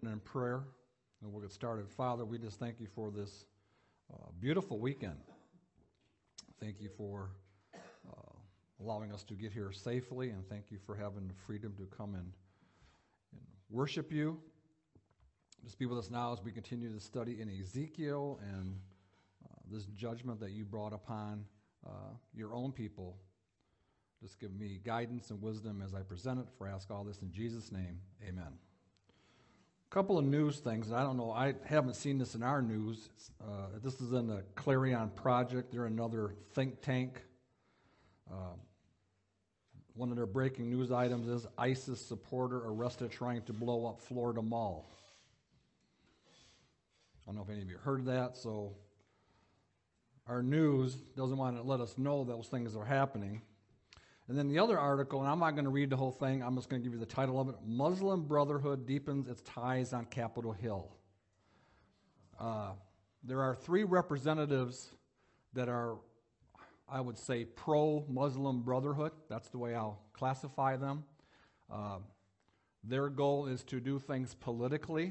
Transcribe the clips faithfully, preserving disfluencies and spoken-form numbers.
open in prayer, and we'll get started. Father, we just thank you for this uh, beautiful weekend. Thank you for uh, allowing us to get here safely, and thank you for having the freedom to come and, and worship you. Just be with us now as we continue to study in Ezekiel and uh, this judgment that you brought upon uh, your own people. Just give me guidance and wisdom as I present it, for I ask all this in Jesus' name, amen. A couple of news things, and I don't know, I haven't seen this in our news. Uh, this is in the Clarion Project. They're another think tank. Uh, one of their breaking news items is ISIS supporter arrested trying to blow up Florida Mall. I don't know if any of you heard that, so our news doesn't want to let us know those things are happening. And then the other article, and I'm not going to read the whole thing, I'm just going to give you the title of it, Muslim Brotherhood Deepens Its Ties on Capitol Hill. Uh, there are three representatives that are, I would say, pro-Muslim Brotherhood. That's the way I'll classify them. Uh, their goal is to do things politically,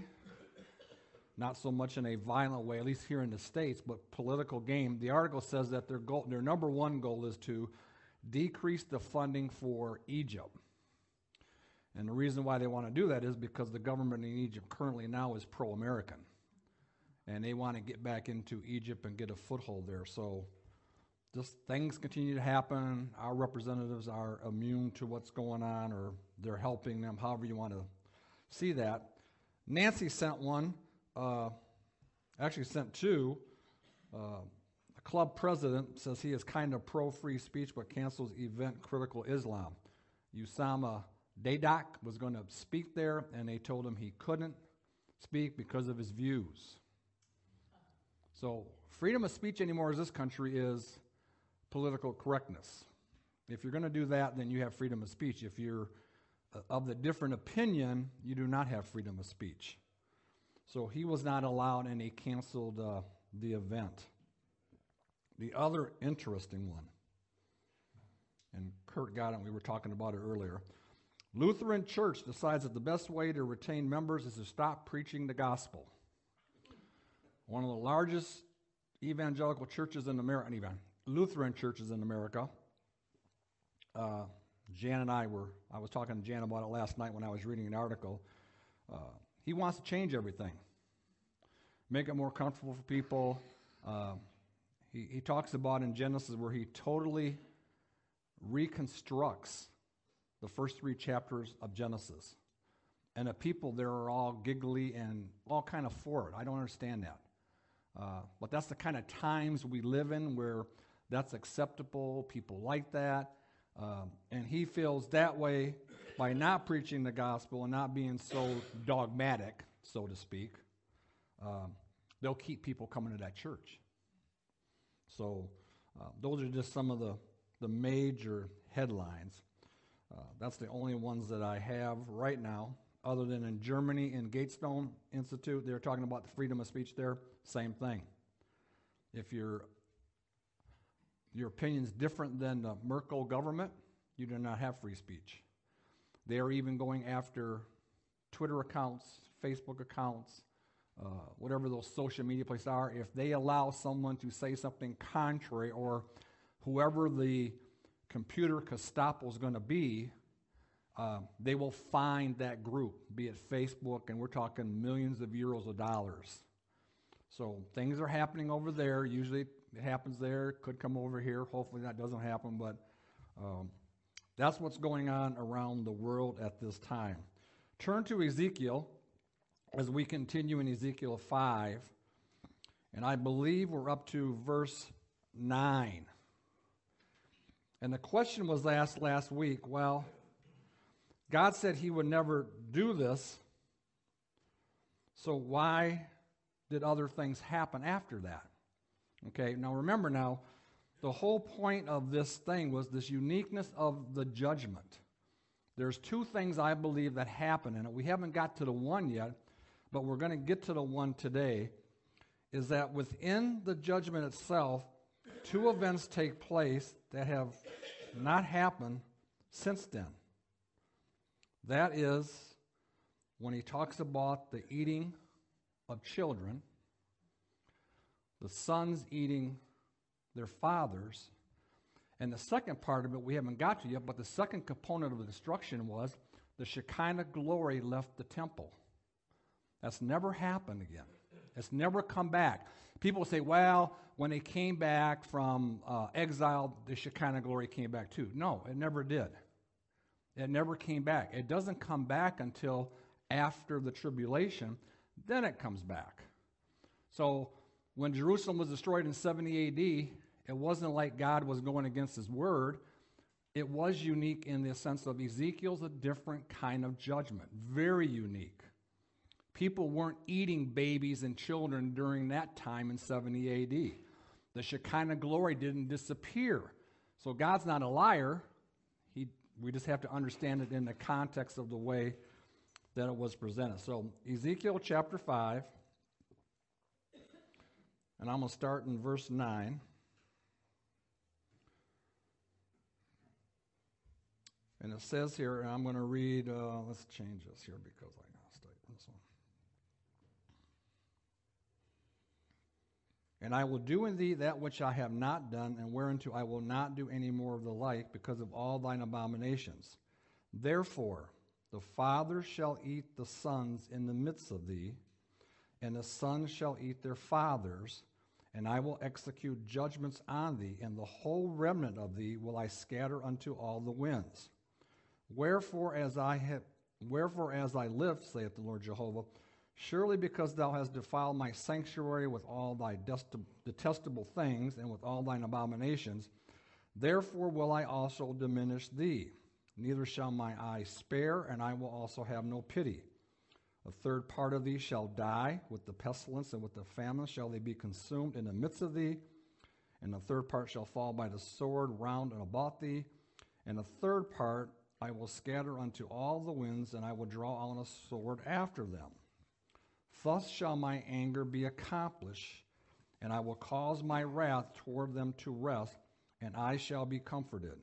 not so much in a violent way, at least here in the States, but political game. The article says that their goal, their number one goal is to decrease the funding for Egypt. And the reason why they want to do that is because the government in Egypt currently now is pro-American. And they want to get back into Egypt and get a foothold there. So just things continue to happen. Our representatives are immune to what's going on, or they're helping them, however you want to see that. Nancy sent one, uh, actually sent two. Uh, Club president says he is kind of pro-free speech but cancels event critical Islam. Usama Daydak was going to speak there, and they told him he couldn't speak because of his views. So freedom of speech anymore in this country is political correctness. If you're going to do that, then you have freedom of speech. If you're uh, of the different opinion, you do not have freedom of speech. So he was not allowed, and they canceled uh, the event. The other interesting one, and Kurt got it, we were talking about it earlier. Lutheran Church decides that the best way to retain members is to stop preaching the gospel. One of the largest evangelical churches in America, even Lutheran churches in America. Uh, Jan and I were, I was talking to Jan about it last night when I was reading an article. Uh, he wants to change everything, make it more comfortable for people. Uh, He, he talks about in Genesis where he totally reconstructs the first three chapters of Genesis. And the people there are all giggly and all kind of for it. I don't understand that. Uh, but that's the kind of times we live in where that's acceptable. People like that. Um, and he feels that way by not preaching the gospel and not being so dogmatic, so to speak. Um, they'll keep people coming to that church. So uh, those are just some of the, the major headlines. Uh, that's the only ones that I have right now, other than in Germany, in Gatestone Institute, they're talking about the freedom of speech there. Same thing. If your your opinion's different than the Merkel government, you do not have free speech. They are even going after Twitter accounts, Facebook accounts, Uh, whatever those social media places are. If they allow someone to say something contrary, or whoever the computer Gestapo is going to be, uh, they will find that group, be it Facebook, and we're talking millions of euros of dollars. So things are happening over there. Usually it happens there. It could come over here. Hopefully that doesn't happen, but um, that's what's going on around the world at this time. Turn to Ezekiel as we continue in Ezekiel five, and I believe we're up to verse nine. And the question was asked last week, well, God said he would never do this, so why did other things happen after that? Okay, now remember now, the whole point of this thing was this uniqueness of the judgment. There's two things I believe that happen in it. We haven't got to the one yet, but we're going to get to the one today, is that within the judgment itself, two events take place that have not happened since then. That is when he talks about the eating of children, the sons eating their fathers, and the second part of it we haven't got to yet, but the second component of the destruction was the Shekinah glory left the temple. That's never happened again. It's never come back. People say, well, when they came back from uh, exile, the Shekinah glory came back too. No, it never did. It never came back. It doesn't come back until after the tribulation. Then it comes back. So when Jerusalem was destroyed in seventy A D, it wasn't like God was going against his word. It was unique in the sense of Ezekiel's a different kind of judgment. Very unique. People weren't eating babies and children during that time in seventy A D. The Shekinah glory didn't disappear. So God's not a liar. He, we just have to understand it in the context of the way that it was presented. So Ezekiel chapter five, and I'm going to start in verse nine. And it says here, and I'm going to read, uh, let's change this here because I got to stay on this one. And I will do in thee that which I have not done, and whereunto I will not do any more of the like, because of all thine abominations. Therefore, the fathers shall eat the sons in the midst of thee, and the sons shall eat their fathers, and I will execute judgments on thee, and the whole remnant of thee will I scatter unto all the winds. Wherefore, as I have, wherefore as I live, saith the Lord Jehovah, surely because thou hast defiled my sanctuary with all thy detestable things and with all thine abominations, therefore will I also diminish thee. Neither shall my eye spare, and I will also have no pity. A third part of thee shall die with the pestilence, and with the famine shall they be consumed in the midst of thee. And the third part shall fall by the sword round and about thee. And the third part I will scatter unto all the winds, and I will draw on a sword after them. Thus shall my anger be accomplished, and I will cause my wrath toward them to rest, and I shall be comforted.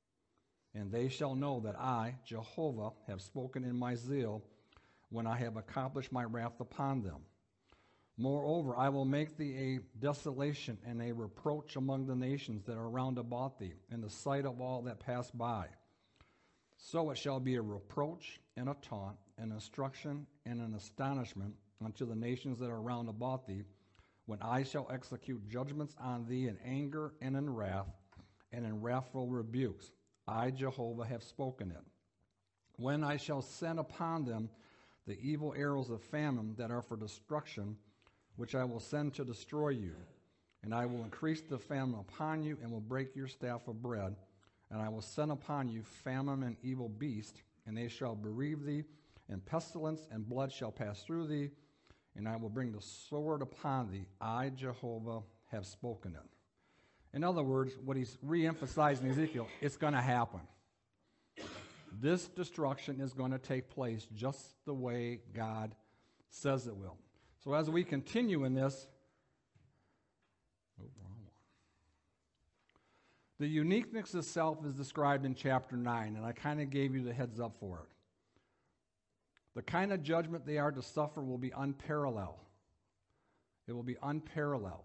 And they shall know that I, Jehovah, have spoken in my zeal, when I have accomplished my wrath upon them. Moreover, I will make thee a desolation and a reproach among the nations that are round about thee, in the sight of all that pass by. So it shall be a reproach and a taunt, an instruction and an astonishment unto the nations that are round about thee, when I shall execute judgments on thee in anger and in wrath, and in wrathful rebukes. I, Jehovah, have spoken it. When I shall send upon them the evil arrows of famine that are for destruction, which I will send to destroy you. And I will increase the famine upon you, and will break your staff of bread. And I will send upon you famine and evil beast, and they shall bereave thee, and pestilence and blood shall pass through thee, and I will bring the sword upon thee. I, Jehovah, have spoken it. In other words, what he's re-emphasizing in Ezekiel, it's going to happen. This destruction is going to take place just the way God says it will. So as we continue in this, oh, wrong one. The uniqueness itself is described in chapter nine, and I kind of gave you the heads up for it. The kind of judgment they are to suffer will be unparalleled. It will be unparalleled.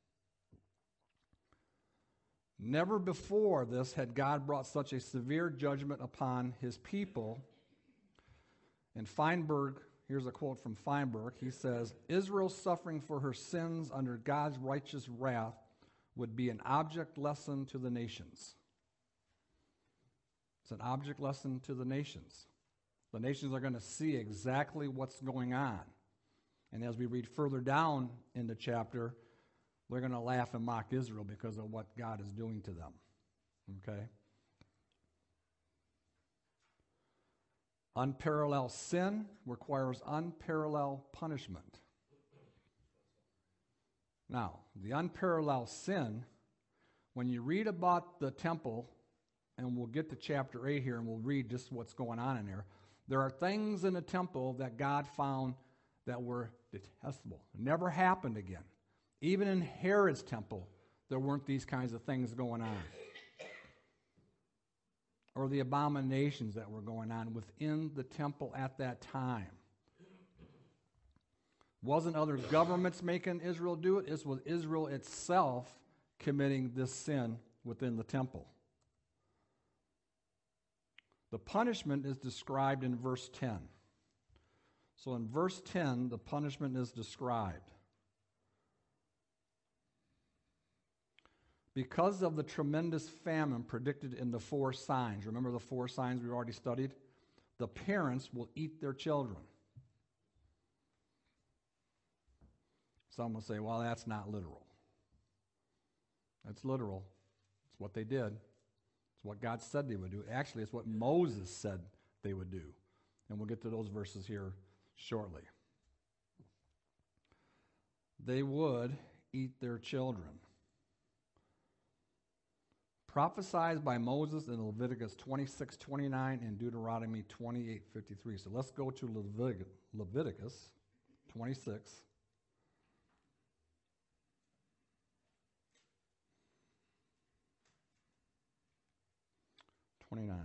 Never before this had God brought such a severe judgment upon his people. And Feinberg, here's a quote from Feinberg. He says, Israel's suffering for her sins under God's righteous wrath would be an object lesson to the nations. It's an object lesson to the nations. The nations are going to see exactly what's going on. And as we read further down in the chapter, they're going to laugh and mock Israel because of what God is doing to them. Okay? Unparalleled sin requires unparalleled punishment. Now, the unparalleled sin, when you read about the temple, and we'll get to chapter eight here and we'll read just what's going on in there, there are things in the temple that God found that were detestable. It never happened again. Even in Herod's temple, there weren't these kinds of things going on. Or the abominations that were going on within the temple at that time. Wasn't other governments making Israel do it? It was Israel itself committing this sin within the temple. The punishment is described in verse ten. So in verse ten, the punishment is described. Because of the tremendous famine predicted in the four signs, remember the four signs we've already studied? The parents will eat their children. Some will say, well, that's not literal. That's literal. It's what they did. It's what God said they would do. Actually, it's what Moses said they would do. And we'll get to those verses here shortly. They would eat their children. Prophesied by Moses in Leviticus twenty-six twenty-nine and Deuteronomy twenty-eight fifty-three. So let's go to Levit- Leviticus twenty-six. twenty-nine.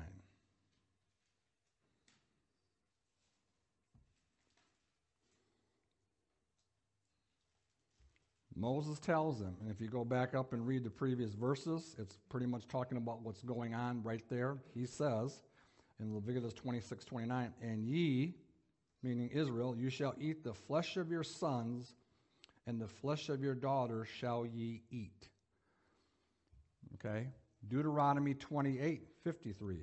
Moses tells them, and if you go back up and read the previous verses, it's pretty much talking about what's going on right there. He says in Leviticus twenty-six twenty-nine, and ye, meaning Israel, you shall eat the flesh of your sons, and the flesh of your daughters shall ye eat. Okay? Deuteronomy twenty-eight fifty-three.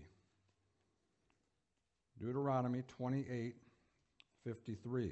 Deuteronomy twenty-eight fifty-three.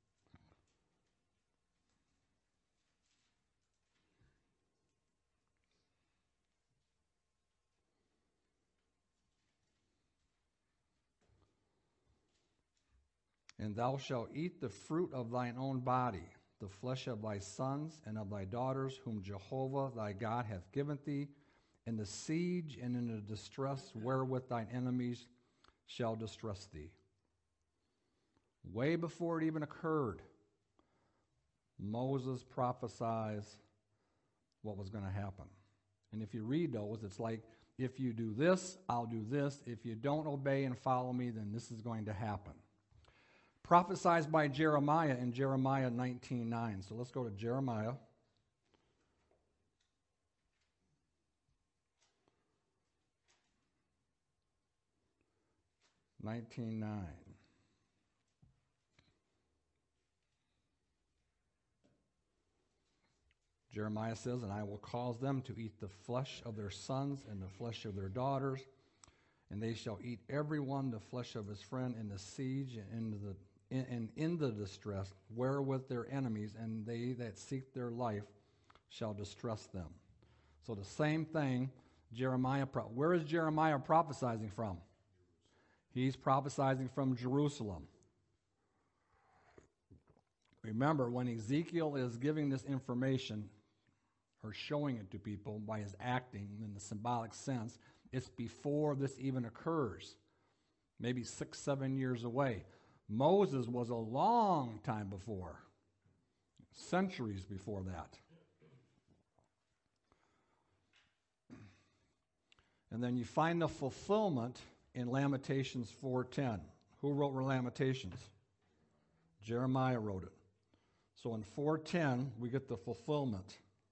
And thou shalt eat the fruit of thine own body, the flesh of thy sons and of thy daughters, whom Jehovah thy God hath given thee, in the siege and in the distress wherewith thine enemies shall distress thee. Way before it even occurred, Moses prophesies what was going to happen. And if you read those, it's like, if you do this, I'll do this. If you don't obey and follow me, then this is going to happen. Prophesied by Jeremiah in Jeremiah nineteen nine. So let's go to Jeremiah. nineteen nine. Jeremiah says, and I will cause them to eat the flesh of their sons and the flesh of their daughters, and they shall eat every one the flesh of his friend in the siege and in the in, and in the distress wherewith their enemies and they that seek their life shall distress them. So the same thing, Jeremiah. Where is Jeremiah prophesying from? He's prophesying from Jerusalem. Remember, when Ezekiel is giving this information or showing it to people by his acting in the symbolic sense, it's before this even occurs, maybe six, seven years away. Moses was a long time before, centuries before that. And then you find the fulfillment in Lamentations four ten. Who wrote Lamentations? Jeremiah wrote it. So in four ten, we get the fulfillment.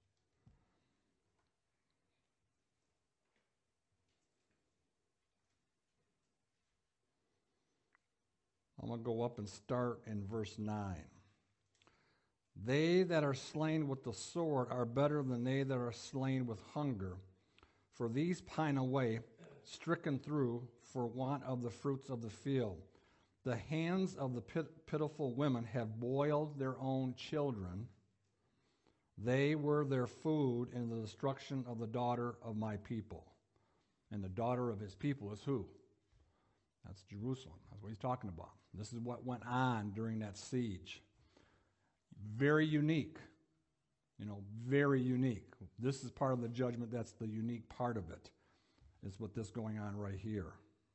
I'm going to go up and start in verse nine. They that are slain with the sword are better than they that are slain with hunger, for these pine away, stricken through for want of the fruits of the field. The hands of the pit- pitiful women have boiled their own children. They were their food in the destruction of the daughter of my people. And the daughter of his people is who? That's Jerusalem. That's what he's talking about. This is what went on during that siege. Very unique. You know, very unique. This is part of the judgment. That's the unique part of it. Is what this going on right here.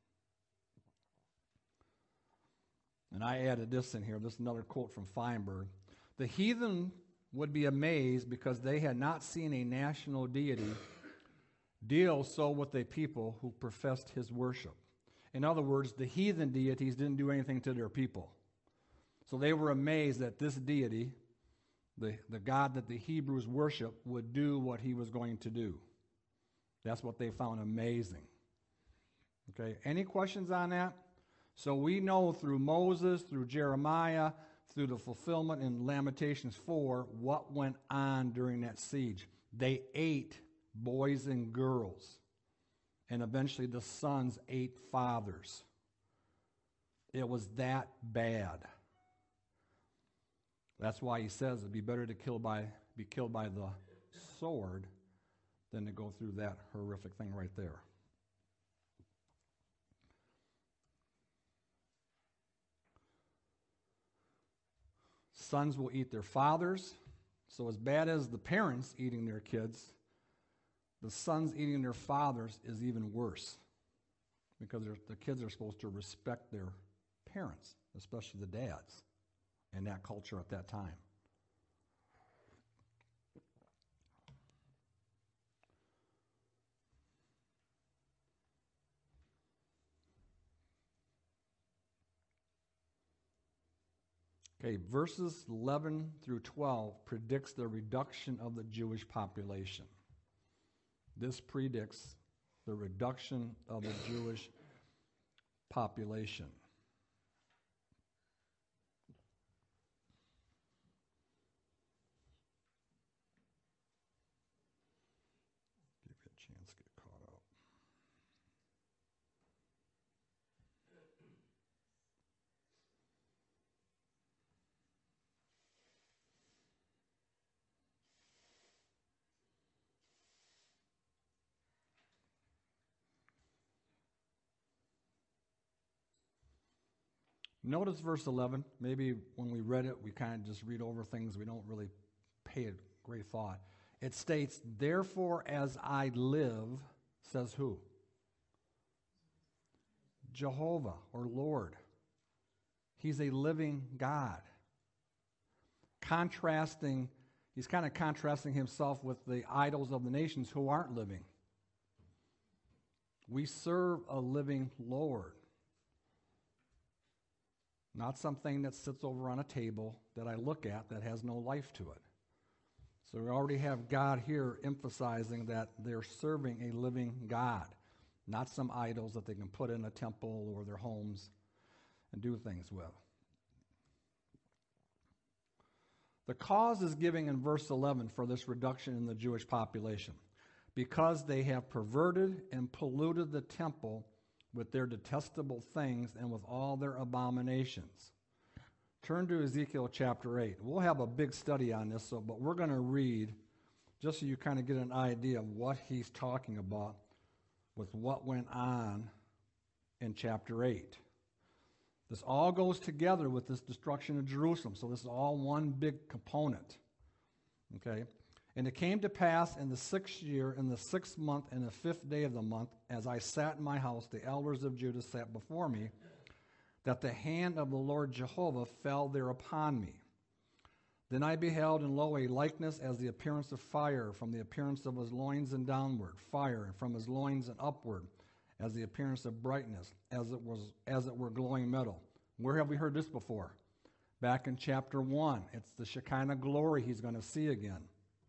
And I added this in here. This is another quote from Feinberg. The heathen would be amazed because they had not seen a national deity deal so with a people who professed his worship. In other words, the heathen deities didn't do anything to their people. So they were amazed that this deity, the, the God that the Hebrews worship, would do what he was going to do. That's what they found amazing. Okay, any questions on that? So we know through Moses, through Jeremiah, through the fulfillment in Lamentations four, what went on during that siege. They ate boys and girls, and eventually the sons ate fathers. It was that bad. That's why he says it'd be better to kill by, be killed by the sword than to go through that horrific thing right there. Sons will eat their fathers. So as bad as the parents eating their kids, the sons eating their fathers is even worse, because the kids are supposed to respect their parents, especially the dads, in that culture at that time. Okay, verses eleven through twelve predicts the reduction of the Jewish population. This predicts the reduction of the Jewish population. Give you a chance to get caught up. Notice verse eleven. Maybe when we read it, we kind of just read over things. We don't really pay it great thought. It states, therefore as I live, says who? Jehovah, or Lord. He's a living God. Contrasting, he's kind of contrasting himself with the idols of the nations who aren't living. We serve a living Lord. Not something that sits over on a table that I look at that has no life to it. So we already have God here emphasizing that they're serving a living God, not some idols that they can put in a temple or their homes and do things with. The cause is given in verse eleven for this reduction in the Jewish population. Because they have perverted and polluted the temple with their detestable things and with all their abominations. Turn to Ezekiel chapter eight. We'll have a big study on this, so, but we're going to read just so you kind of get an idea of what he's talking about with what went on in chapter eight. This all goes together with this destruction of Jerusalem, so this is all one big component. Okay? And it came to pass in the sixth year, in the sixth month, and the fifth day of the month, as I sat in my house, the elders of Judah sat before me, that the hand of the Lord Jehovah fell there upon me. Then I beheld, and lo, a likeness as the appearance of fire, from the appearance of his loins and downward, fire, and from his loins and upward, as the appearance of brightness, as it was, as it were glowing metal. Where have we heard this before? Back in chapter one. It's the Shekinah glory he's going to see again.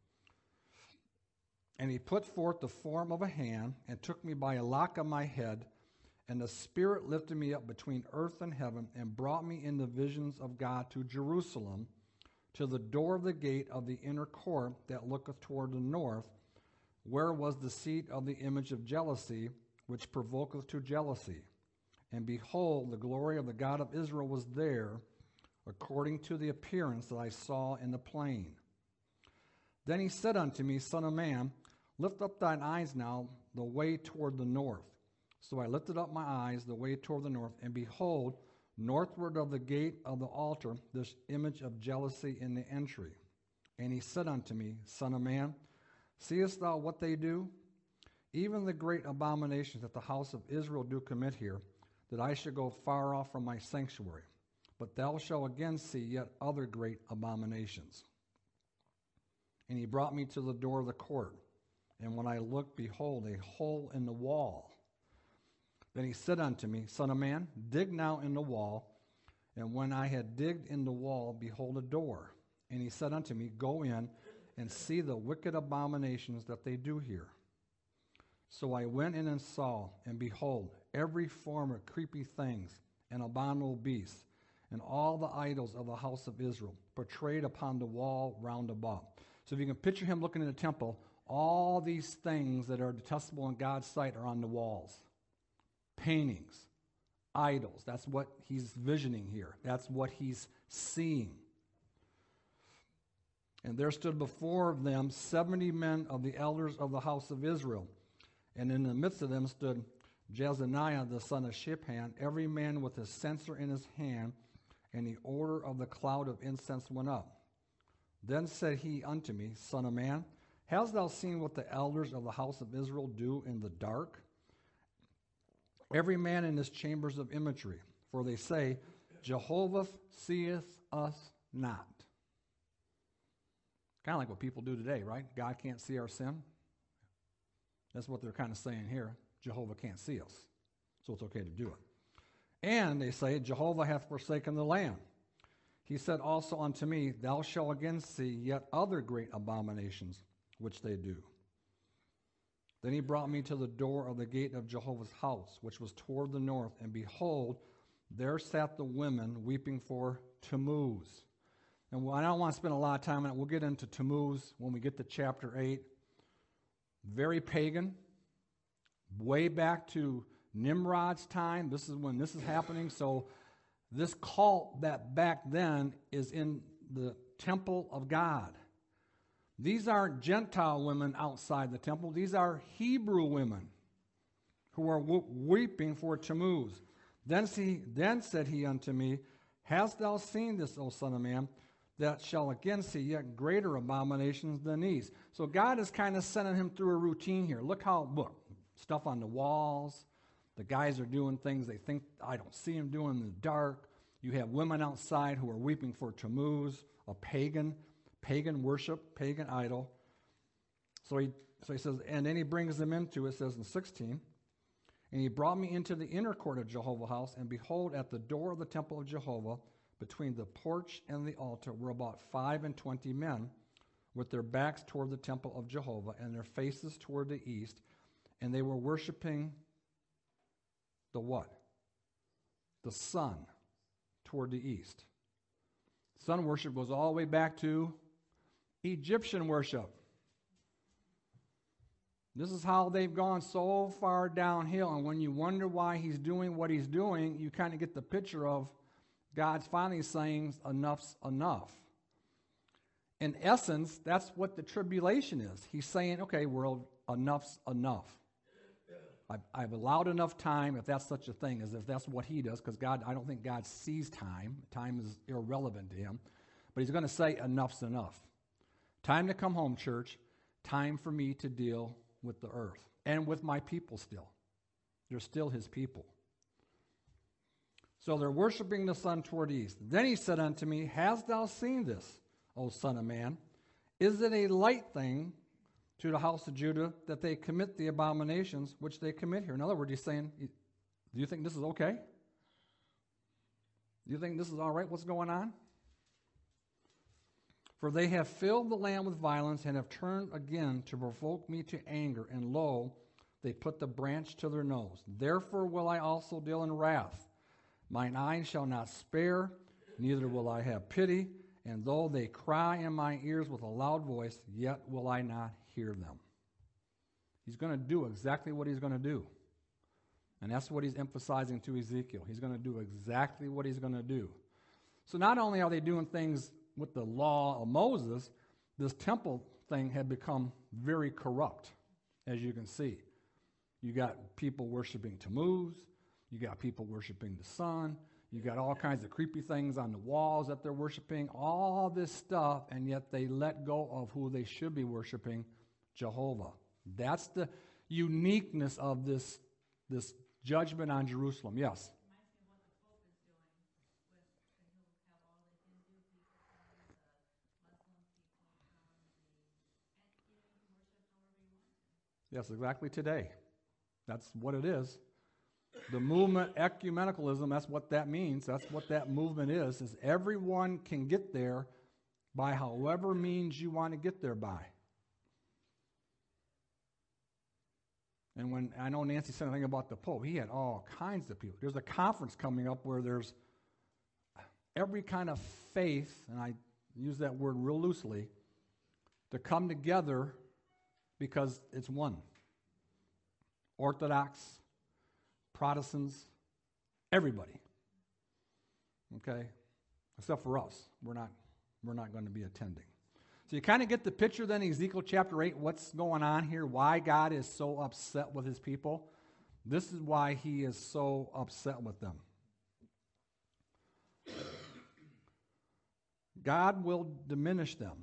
And he put forth the form of a hand, and took me by a lock of my head, and the Spirit lifted me up between earth and heaven, and brought me in the visions of God to Jerusalem, to the door of the gate of the inner court that looketh toward the north, where was the seat of the image of jealousy, which provoketh to jealousy. And behold, the glory of the God of Israel was there, according to the appearance that I saw in the plain. Then he said unto me, Son of man, lift up thine eyes now the way toward the north. So I lifted up my eyes the way toward the north, and behold, northward of the gate of the altar, this image of jealousy in the entry. And he said unto me, Son of man, seest thou what they do? Even the great abominations that the house of Israel do commit here, that I should go far off from my sanctuary. But thou shalt again see yet other great abominations. And he brought me to the door of the court. And when I looked, behold, a hole in the wall. Then he said unto me, Son of man, dig now in the wall, And when I had digged in the wall, behold, a door. And he said unto me, Go in and see the wicked abominations that they do here. So I went in and saw, and behold, every form of creepy things and abominable beasts, and all the idols of the house of Israel, portrayed upon the wall round about. So if you can picture him looking in the temple, all these things that are detestable in God's sight are on the walls. Paintings, idols. That's what he's visioning here. That's what he's seeing. And there stood before them seventy men of the elders of the house of Israel. And in the midst of them stood Jezaniah the son of Shiphan, every man with a censer in his hand, and the odor of the cloud of incense went up. Then said he unto me, Son of man, hast thou seen what the elders of the house of Israel do in the dark? Every man in his chambers of imagery, for they say, Jehovah seeth us not. Kind of like what people do today, right? God can't see our sin. That's what they're kind of saying here. Jehovah can't see us, so it's okay to do it. And they say, Jehovah hath forsaken the land. He said also unto me, Thou shalt again see yet other great abominations which they do. Then he brought me to the door of the gate of Jehovah's house, which was toward the north, and behold, there sat the women weeping for Tammuz. And I don't want to spend a lot of time on it. We'll get into Tammuz when we get to chapter eight. Very pagan, way back to Nimrod's time. This is when this is happening. So this cult that back then is in the temple of God. These aren't Gentile women outside the temple. These are Hebrew women who are weeping for Tammuz. Then, he, then said he unto me, Hast thou seen this, O son of man, that shall again see yet greater abominations than these? So God is kind of sending him through a routine here. Look how, look, stuff on the walls. The guys are doing things they think I don't see them doing in the dark. You have women outside who are weeping for Tammuz, a pagan pagan worship, pagan idol. So he, so he says, and then he brings them into, it says in sixteen, and he brought me into the inner court of Jehovah's house, and behold, at the door of the temple of Jehovah, between the porch and the altar, were about five and twenty men, with their backs toward the temple of Jehovah, and their faces toward the east, and they were worshiping the what? The sun toward the east. Sun worship goes all the way back to Egyptian worship. This is how they've gone so far downhill, and when you wonder why he's doing what he's doing, you kind of get the picture of God's finally saying enough's enough. In essence, that's what the tribulation is. He's saying, okay, world, enough's enough. I've, I've allowed enough time, if that's such a thing, as if that's what he does, because God, I don't think God sees time. Time is irrelevant to him. But he's going to say enough's enough. Time to come home, church. Time for me to deal with the earth and with my people still. They're still his people. So they're worshiping the sun toward the east. Then he said unto me, Hast thou seen this, O son of man? Is it a light thing to the house of Judah that they commit the abominations which they commit here? In other words, he's saying, do you think this is okay? Do you think this is all right, what's going on? For they have filled the land with violence and have turned again to provoke me to anger. And lo, they put the branch to their nose. Therefore will I also deal in wrath. Mine eyes shall not spare, neither will I have pity. And though they cry in my ears with a loud voice, yet will I not hear them. He's going to do exactly what he's going to do. And that's what he's emphasizing to Ezekiel. He's going to do exactly what he's going to do. So not only are they doing things with the law of Moses, this temple thing had become very corrupt, as you can see. You got people worshiping Tammuz. You got people worshiping the sun. You got all kinds of creepy things on the walls that they're worshiping, all this stuff, and yet they let go of who they should be worshiping, Jehovah. That's the uniqueness of this, this judgment on Jerusalem. Yes? Yes, exactly today. That's what it is. The movement, ecumenicalism, that's what that means. That's what that movement is, is everyone can get there by however means you want to get there by. And when I know Nancy said anything about the Pope, he had all kinds of people. There's a conference coming up where there's every kind of faith, and I use that word real loosely, to come together because it's one. Orthodox, Protestants, everybody. Okay? Except for us. We're not, we're not going to be attending. So you kind of get the picture then, Ezekiel chapter eight, what's going on here, why God is so upset with his people. This is why he is so upset with them. God will diminish them.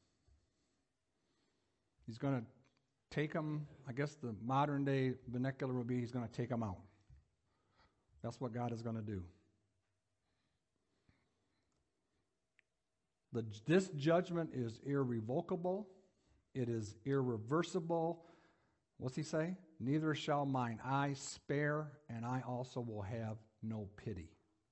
He's going to take them, I guess the modern day vernacular would be he's going to take them out. That's what God is going to do. The, this judgment is irrevocable. It is irreversible. What's he say? Neither shall mine eye spare, and I also will have no pity.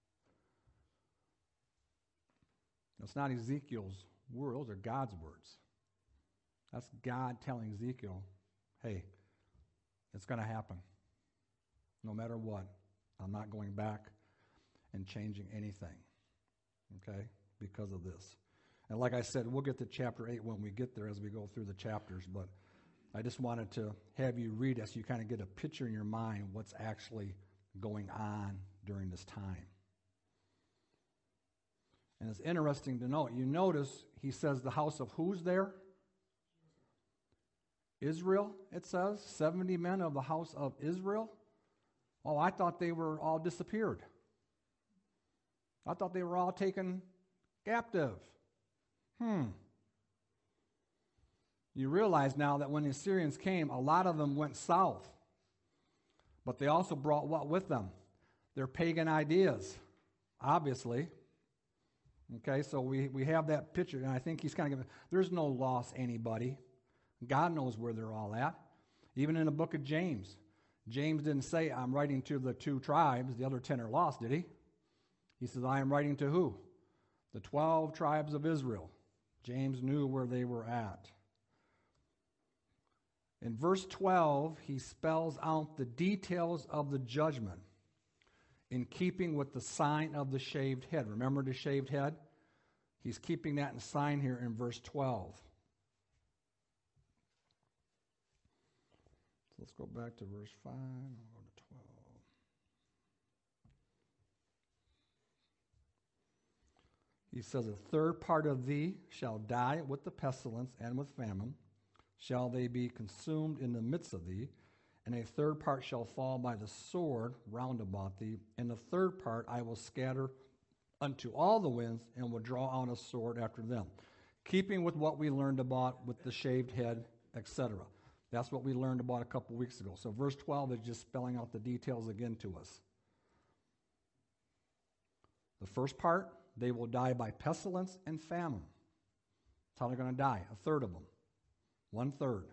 That's not Ezekiel's words. Those are God's words. That's God telling Ezekiel, hey, it's going to happen. No matter what, I'm not going back and changing anything. Okay? Because of this. And like I said, we'll get to chapter eight when we get there as we go through the chapters, but I just wanted to have you read it so you kind of get a picture in your mind what's actually going on during this time. And it's interesting to note. You notice he says the house of who's there? Israel, it says. seventy men of the house of Israel. Oh, I thought they were all disappeared. I thought they were all taken captive. Hmm. You realize now that when the Assyrians came, a lot of them went south. But they also brought what with them? Their pagan ideas, obviously. Okay, so we, we have that picture, and I think he's kind of giving, there's no loss anybody. God knows where they're all at. Even in the book of James, James didn't say, I'm writing to the two tribes, the other ten are lost, did he? He says, I am writing to who? The twelve tribes of Israel. James knew where they were at. In verse twelve, he spells out the details of the judgment in keeping with the sign of the shaved head. Remember the shaved head? He's keeping that in sign here in verse twelve. So let's go back to verse five. We'll go to twelve. He says, a third part of thee shall die with the pestilence and with famine. Shall they be consumed in the midst of thee, and a third part shall fall by the sword round about thee, and the third part I will scatter unto all the winds, and will draw out a sword after them. Keeping with what we learned about with the shaved head, et cetera. That's what we learned about a couple weeks ago. So verse twelve is just spelling out the details again to us. The first part, they will die by pestilence and famine. That's how they're going to die, a third of them. One third.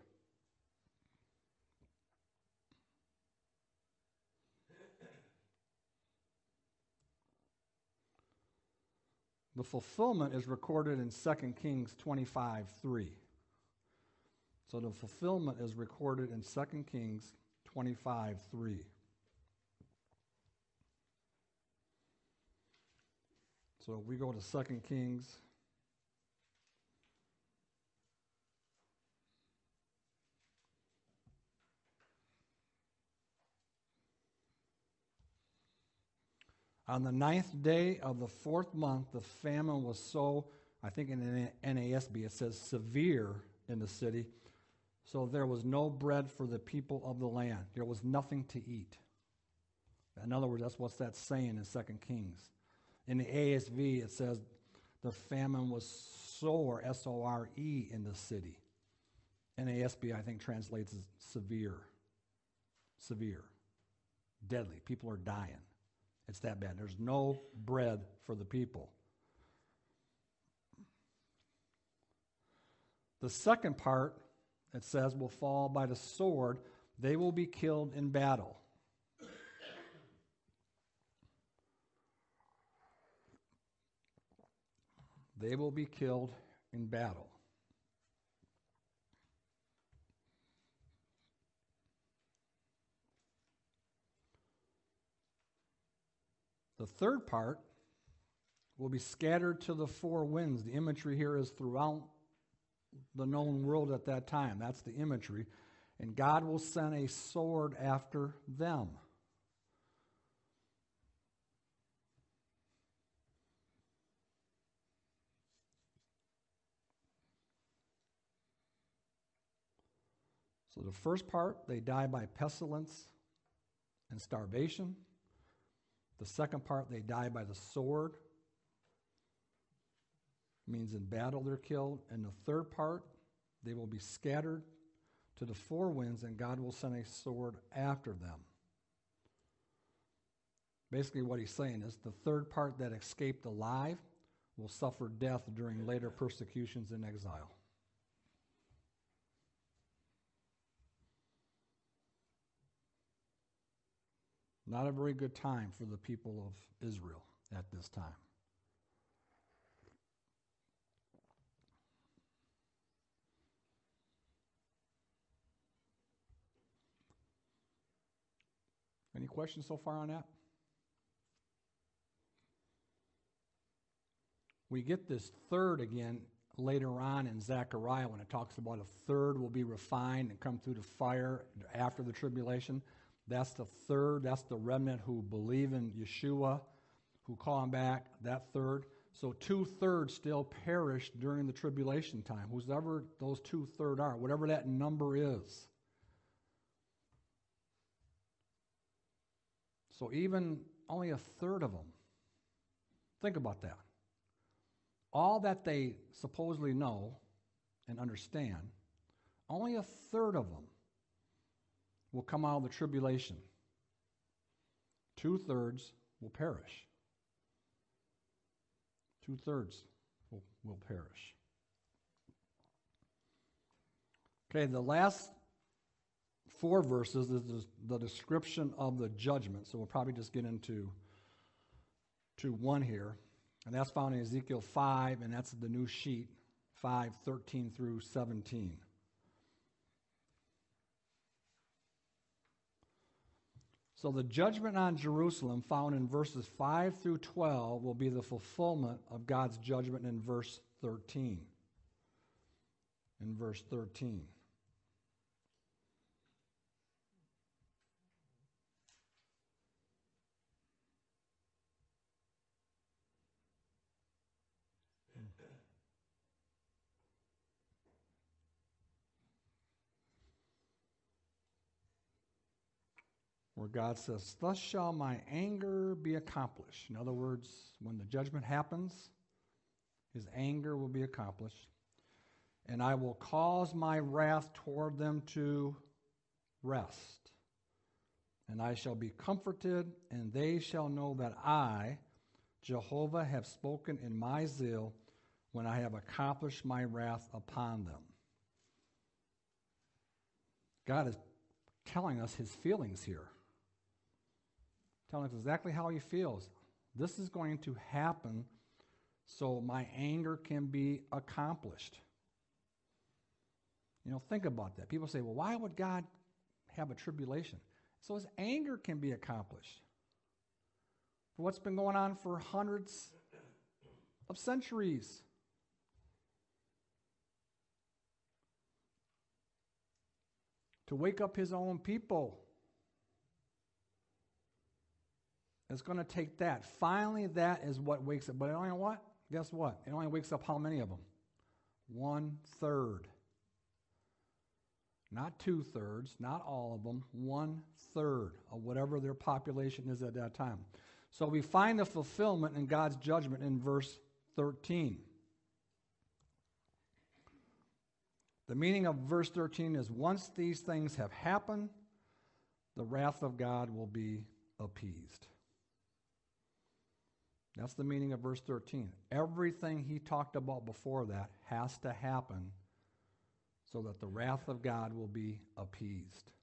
The fulfillment is recorded in Second Kings twenty-five three. So the fulfillment is recorded in Second Kings twenty-five three. So if we go to Second Kings on the ninth day of the fourth month, the famine was so, I think in the N A S B it says severe in the city, so there was no bread for the people of the land. There was nothing to eat. In other words, that's what that's saying in Second Kings. In the A S V, it says the famine was sore, S O R E, in the city. N A S B, I think, translates as severe. Severe. Deadly. People are dying. It's that bad. There's no bread for the people. The second part, it says, will fall by the sword. They will be killed in battle. They will be killed in battle. The third part will be scattered to the four winds. The imagery here is throughout the known world at that time. That's the imagery. And God will send a sword after them. So the first part, they die by pestilence and starvation. The second part, they die by the sword. Means in battle they're killed. And the third part, they will be scattered to the four winds, and God will send a sword after them. Basically what he's saying is the third part that escaped alive will suffer death during later persecutions and exile. Not a very good time for the people of Israel at this time. Any questions so far on that? We get this third again later on in Zechariah when it talks about a third will be refined and come through the fire after the tribulation. That's the third. That's the remnant who believe in Yeshua, who call him back, that third. So two-thirds still perished during the tribulation time, whoever those two-thirds are, whatever that number is. So even only a third of them. Think about that. All that they supposedly know and understand, only a third of them will come out of the tribulation. Two-thirds will perish. Two-thirds will, will perish. Okay, the last four verses is the description of the judgment. So we'll probably just get into to one here. And that's found in Ezekiel five, and that's the new sheet, five, thirteen through seventeen. So the judgment on Jerusalem found in verses five through twelve will be the fulfillment of God's judgment in verse thirteen. In verse thirteen. Where God says, "Thus shall my anger be accomplished." In other words, when the judgment happens, his anger will be accomplished. "And I will cause my wrath toward them to rest. And I shall be comforted, and they shall know that I, Jehovah, have spoken in my zeal when I have accomplished my wrath upon them." God is telling us his feelings here. Telling us exactly how he feels. This is going to happen so my anger can be accomplished. You know, think about that. People say, well, why would God have a tribulation? So his anger can be accomplished. For what's been going on for hundreds of centuries. To wake up his own people. It's going to take that. Finally, that is what wakes up. But you know what? Guess what? It only wakes up how many of them? One third. Not two thirds, not all of them. One third of whatever their population is at that time. So we find the fulfillment in God's judgment in verse thirteen. The meaning of verse thirteen is, once these things have happened, the wrath of God will be appeased. That's the meaning of verse thirteen. Everything he talked about before that has to happen so that the wrath of God will be appeased.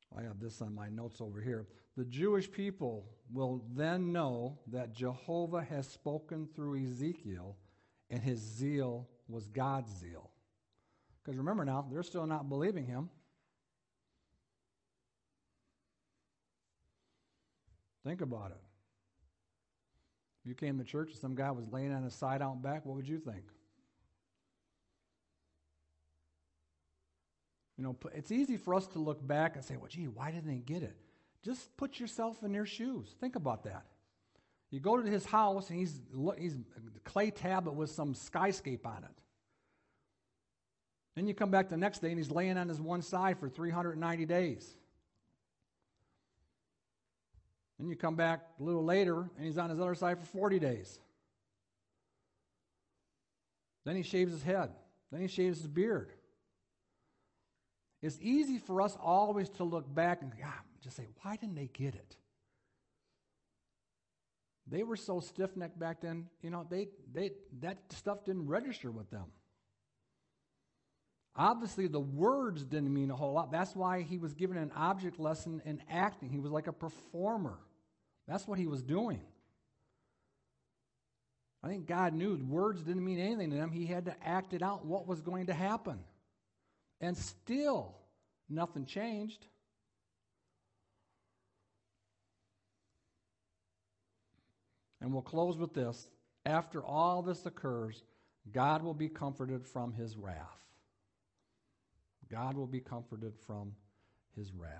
I have this on my notes over here. The Jewish people will then know that Jehovah has spoken through Ezekiel, and his zeal was God's zeal. Because remember now, they're still not believing him. Think about it. If you came to church and some guy was laying on his side out back, what would you think? You know, it's easy for us to look back and say, well, gee, why didn't they get it? Just put yourself in their shoes. Think about that. You go to his house and he's, he's a clay tablet with some skyscape on it. Then you come back the next day and he's laying on his one side for three hundred ninety days. Then you come back a little later and he's on his other side for forty days. Then he shaves his head. Then he shaves his beard. It's easy for us always to look back and ah, just say, why didn't they get it? They were so stiff-necked back then, you know, they, they that stuff didn't register with them. Obviously, the words didn't mean a whole lot. That's why he was given an object lesson in acting. He was like a performer. That's what he was doing. I think God knew words didn't mean anything to them. He had to act it out, what was going to happen. And still, nothing changed. And we'll close with this. After all this occurs, God will be comforted from his wrath. God will be comforted from his wrath.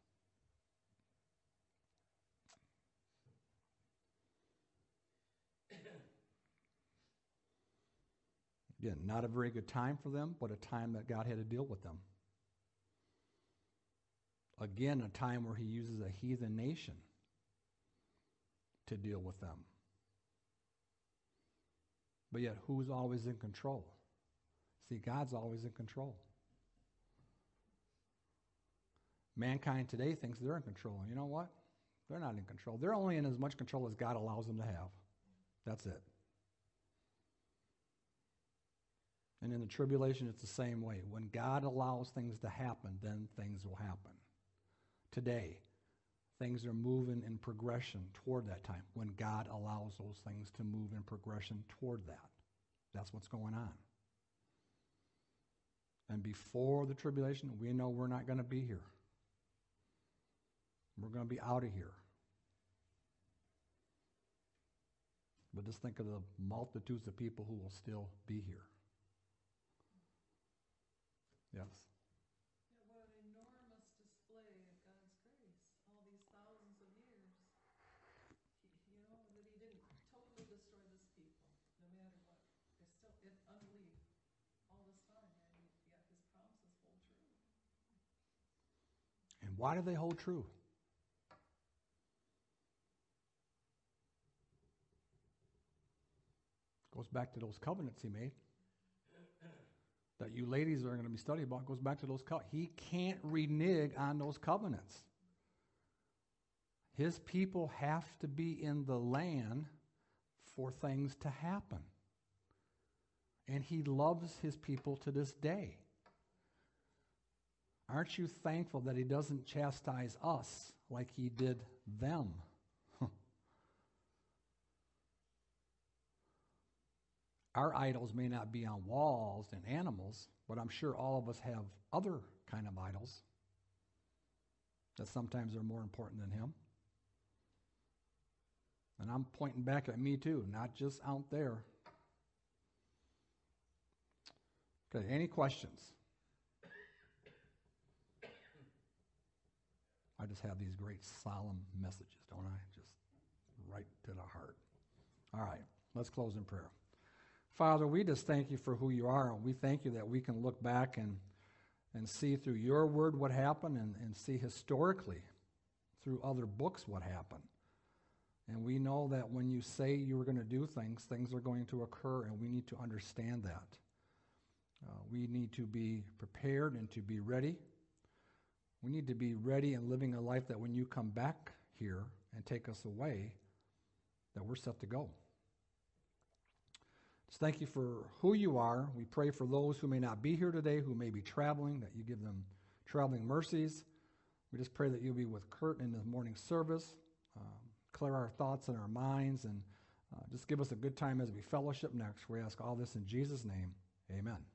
Again, not a very good time for them, but a time that God had to deal with them. Again, a time where he uses a heathen nation to deal with them. But yet, who's always in control? See, God's always in control. Mankind today thinks they're in control. And you know what? They're not in control. They're only in as much control as God allows them to have. That's it. And in the tribulation, it's the same way. When God allows things to happen, then things will happen. Today, things are moving in progression toward that time. When God allows those things to move in progression toward that. That's what's going on. And before the tribulation, we know we're not going to be here. We're going to be out of here. But just think of the multitudes of people who will still be here. Yes. Yeah, what an enormous display of God's grace, all these thousands of years. He, you know, that he didn't totally destroy this people, no matter what. They're still in unbelief all this time, and yet his promises hold true. And why do they hold true? Goes back to those covenants he made. That you ladies are going to be studying about goes back to those covenants. He can't renege on those covenants. His people have to be in the land for things to happen. And he loves his people to this day. Aren't you thankful that he doesn't chastise us like he did them? Our idols may not be on walls and animals, but I'm sure all of us have other kind of idols that sometimes are more important than him. And I'm pointing back at me too, not just out there. Okay, any questions? I just have these great solemn messages, don't I? Just right to the heart. All right, let's close in prayer. Father, we just thank you for who you are, and we thank you that we can look back and, and see through your word what happened and, and see historically through other books what happened. And we know that when you say you were going to do things, things are going to occur, and we need to understand that. Uh, we need to be prepared and to be ready. We need to be ready and living a life that when you come back here and take us away, that we're set to go. Just thank you for who you are. We pray for those who may not be here today, who may be traveling, that you give them traveling mercies. We just pray that you'll be with Kurt in the morning service, um, clear our thoughts and our minds, and uh, just give us a good time as we fellowship next. We ask all this in Jesus' name. Amen.